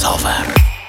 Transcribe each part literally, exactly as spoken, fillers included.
مزاور.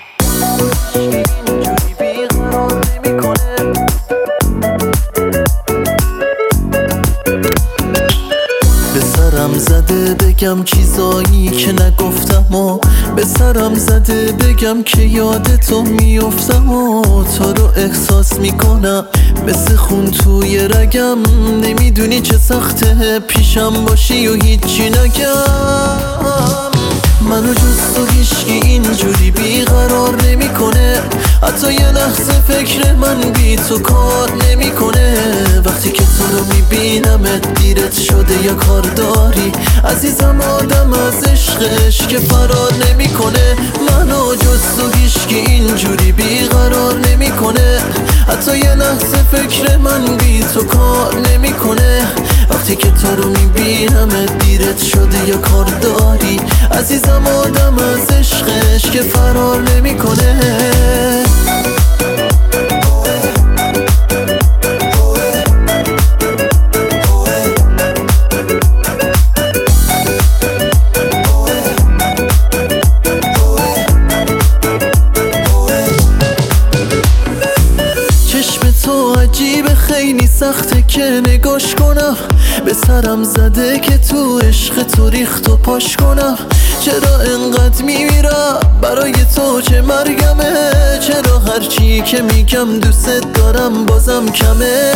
به سرم زده بگم چیزایی که نگفتم و به سرم زده بگم که یاد تو میافتم و تو رو احساس میکنم مثل خون توی رگم. نمیدونی چه سخته پیشم باشی و هیچی نگم. منو جز تو هیچکی اینجوری بیقرار نمیکنه، حتی یه لحظه فکر من بی تو کار نمیکنه. وقتی که تو رو میبینمت دیرت شده یا کار داری عزیزم، آدم از عشقش که فرار نمیکنه. منو جز تو هیچکی اینجوری بیقرار نمیکنه، حتی یه لحظه فکر من بی تو کار نمیکنه. وقتی که تو رو میبینمت دیرت شده یا کار داری عزیزم، آدم از عشقش که فرار نمیکنه. تو عجیبه خیلی سخته که نگاش کنم، به سرم زده که تو عشق تو ریخت و پاش کنم. چرا انقدر میمیرم برای تو چه مرگمه، چرا هرچی که میگم دوست دارم بازم کمه.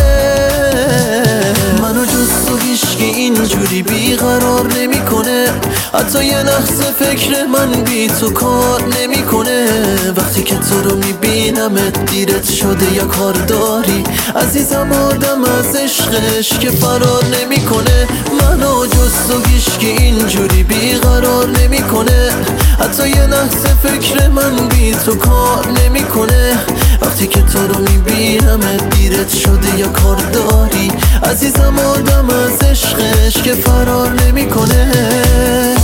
منو جز تو هیچکی اینجوری بیقرار نمیکنه، حتی یه لحظه فکر من بی تو کار نمیکنه. وقتی که تو رو میبینمت دیرت شده یا کار داری عزیزم، آدم از عشقش که فرار نمیکنه. منو جز تو هیچکی اینجوری بیقرار نمیکنه، حتی یه لحظه فکر من بی تو کار نمیکنه. وقتی که تو رو میبینمت دیرت شده یا کار داری عزیزم، آدم از عشقش که فرار نمیکنه.